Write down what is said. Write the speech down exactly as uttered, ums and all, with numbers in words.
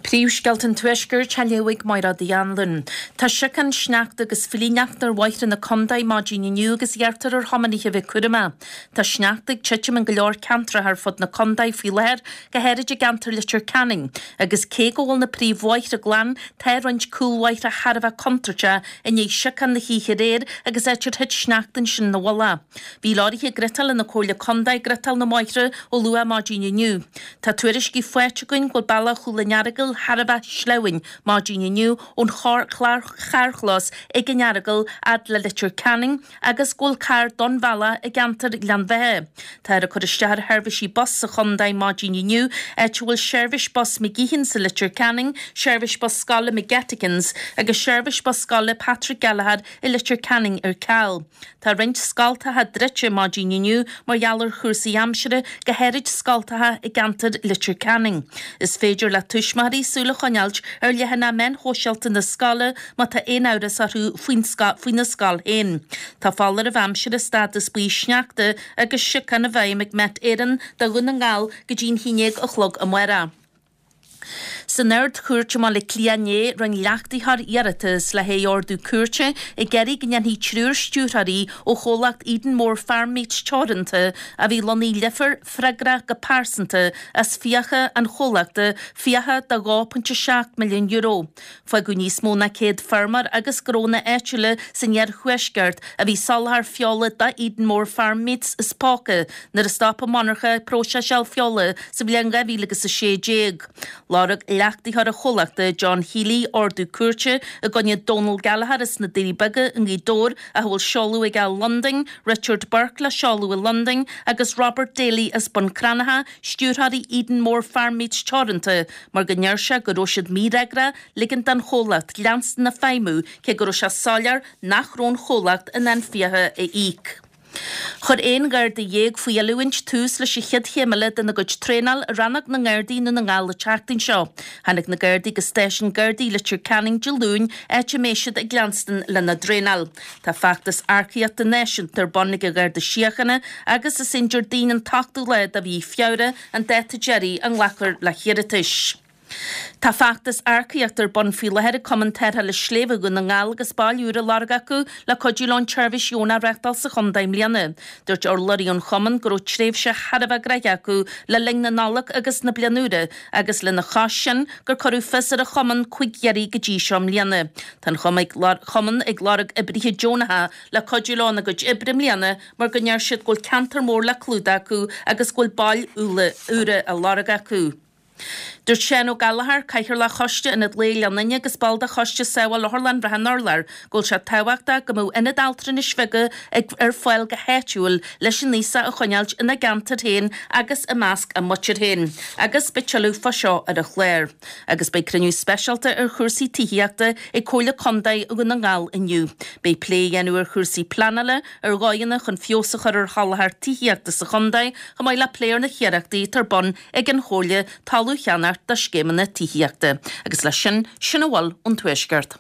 Príomhsceilt an tuaisceir teailleamh maira Dianlun. Tá sican sneacht agus filíneachtar waithre na condaid máidíine nniu agus dheartar ar homaníthe bheith cuirma. Tá sneachtaigh tiitim an go leor cantra ar fud na condaid fi leir go héirid gantar litir canning, agus cé gohfuil na príomhhaithre glan tá roinnt cúlhaithre Harbh contrate in é sican na híche réir agus éitir hit sneachtain sin na wala. Bhí láirithe grital in na cóla condaid grital na maithre ó lua máidíine nniu. Tá tuairiscí foiiteagain go balla chulanearagil Harbh slewin máidíine nniu ón chláir charchlas ag gnearagil ad le litir canning agus gúil car don bhela i gantar leanbhethe. Tá a chuiristear Harbhisí bus sa chondaid máidíine nniu éit bhfuil seirbhis bus me gihin sa litir canning, seirbhis bus scala me Gettikins agus seirbhis bus scala Patrick Galahad i litir canning ar Cal. Tá rint scaltathe drite máidíine nniu mar jalar chuirsaí amsire go héirid scaltathe i gantar litir canning. Is féidir le tuismarí súla choneilt ar lehanna men hóseilta na scala má tá éon áras arú faoin na scal hain. Tá fallar a bhamsir a status bui sneachta agus sican a bhaim ag met éan da gunna ngáil go dín hínéag a chlog a muera. Sa nerd chuirte má le cliané rang leachtaíthar iarratas le hé ordú cuirte i geirí gneanhí trúr stúraí ó cholacht Eden mór farmít teoranta a bhí loní lifer fregra go pásanta as fiacha an cholachta fiacha da two point seven milliún euro. Fa go níos mó na céad farmar agus gróna éitiúile san near chuisgart a bhí salthar fiola da Eden mór farmít is páca nar a stapa monarcha próse seall fiola sa bblion gavílagus a sé déag. Lárag leachtaíthar a cholachta John Healy ordú cuirte a gonne Donald Gallagher is na daoine bige in gí dór a bhfuil seolú ag gal London, Richard Burke le seolú i London agus Robert Daly as bun cranaha stúrthaí Eden mór farmít teoranta mar go neirse go roisiad míreagra ligint an cholacht leanstan na feimú ce go rois sáilear nach rón cholacht in an fiathe i íc. Chur éon garda dhéag faoi eluint tús leis i chiad chéimile den na goid trénal rannach na gardaí na ngáil le teachtain seo. Hannig na gardaí go stéisian gardaí litir canning de lún éite méisiad ag glanstan le na drénal. Tá factas arciacht the nation tar bonnig a garda siachanna agus is in Jordín an tachtú leid a bhí fiáre an déta Jerry an lachar le chiiritis. Tá factas arciaachtar bon fi lehead commentéir le sléve gun na ngáil agus bailúra largacu le codúlán Chervis Jóna reachtal sa chondaim lianne. Dúirt or loríon choman go tréimh se Harbh graigeacu le ling na nálach agus na blianúra agus le na chaisian gur choú fisar a choman chuiggearí go dtí seom lianne. Tá choman ag larag ibrithe Jónatha le codúlán a go ibrim lianne mar go neir siad gúil cantar mór le clúdacu agus gúil bail úla úra a largacu. Dúirt Sean O'Gallagher caiithir le choiste in lé leannaine agus balda choiste saoil le Horlan bhreithe norlar, gúil se táhaachta go mú ina daltrin is fige ag ar foiil go héitiúil leis an níosa a choneilt ina gantar héin agus i measc a mutir héin, agus bitsealú fa seo ar a chléir. Agus bei criniú speisialta ar chuirsaí tíhiaachta ag cóla condaid a gona ngáil inniu. Bei plé dhéanú ar chuirsaí planala ar gáianna chun fiosachar ar hallthar tíhiaachta sa condaid go mai le pléir na chiaachtaí tar bon ag an chóla talú cheanart da scémanna tíhiaachta. Agus lei sin sin bhil an tuaisceart.